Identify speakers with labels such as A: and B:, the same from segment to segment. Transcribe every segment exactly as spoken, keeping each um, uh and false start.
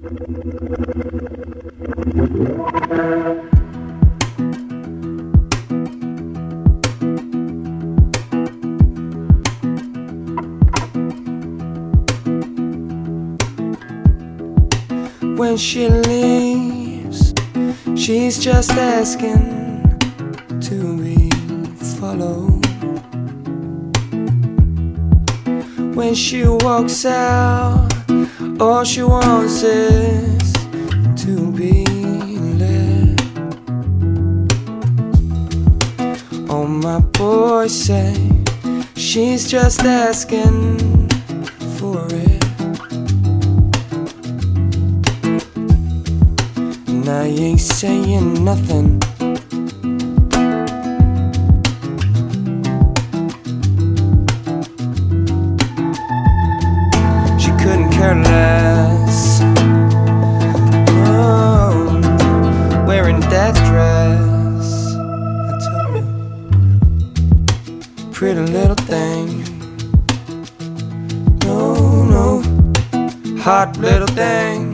A: When she leaves, she's just asking to be followed. When she walks out, all she wants is to be led. All my boys say she's just asking for it. And I ain't saying nothing. She couldn't care less. Oh, wearing that dress, I tell you, pretty little thing. No, no, hot little thing.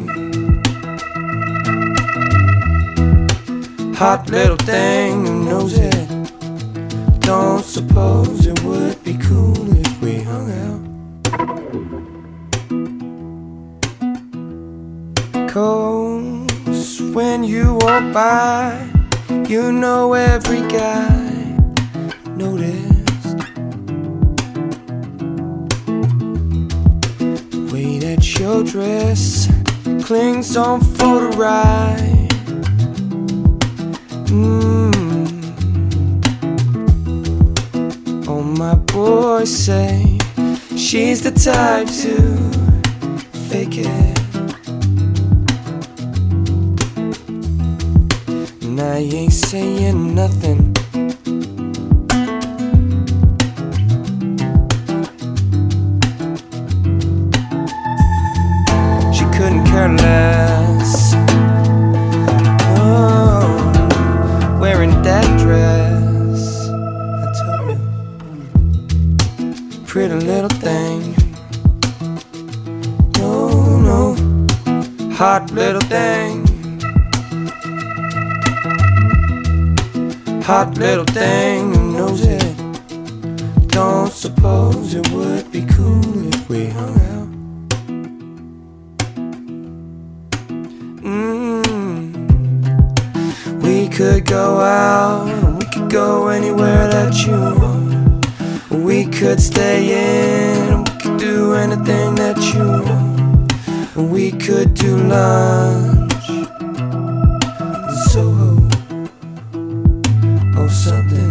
A: Hot little thing who knows it. Don't suppose it would be cool if we hung out. 'Cause when you walk by, you know every guy noticed the way that your dress clings on for the ride. Mm. All my boys say she's the type to fake it. And I ain't saying nothing. She couldn't care less. Wearing that dress, I tell you, pretty little thing. No, no, hot little thing. Hot little thing who knows it. Don't suppose it would be cool if we hung out. Mm. We could go out, we could go anywhere that you want. We could stay in, we could do anything that you want. We could do lunch in Soho or something.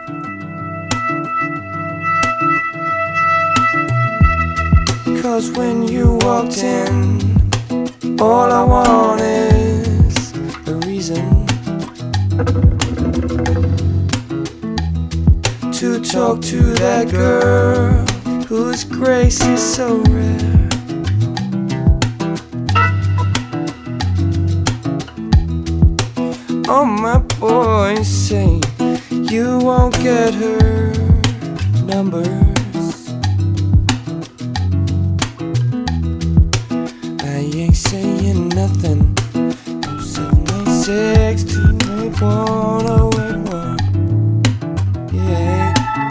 A: 'Cause when you walked in, all I want is a reason to talk to that girl whose grace is so rare. All my boys say you won't get her numbers. I ain't saying nothing. seven eight six two eight one oh eight one. Yeah.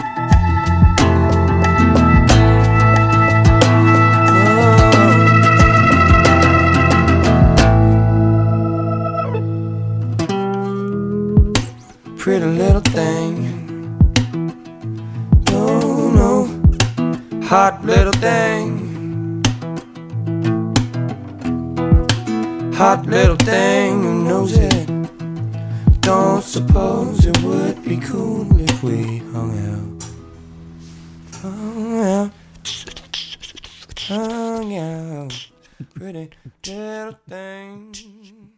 A: Pretty little thing. No, no, hot little thing. Hot little thing who knows it. Don't suppose it would be cool if we hung out. Hung out. Hung out. Pretty little thing.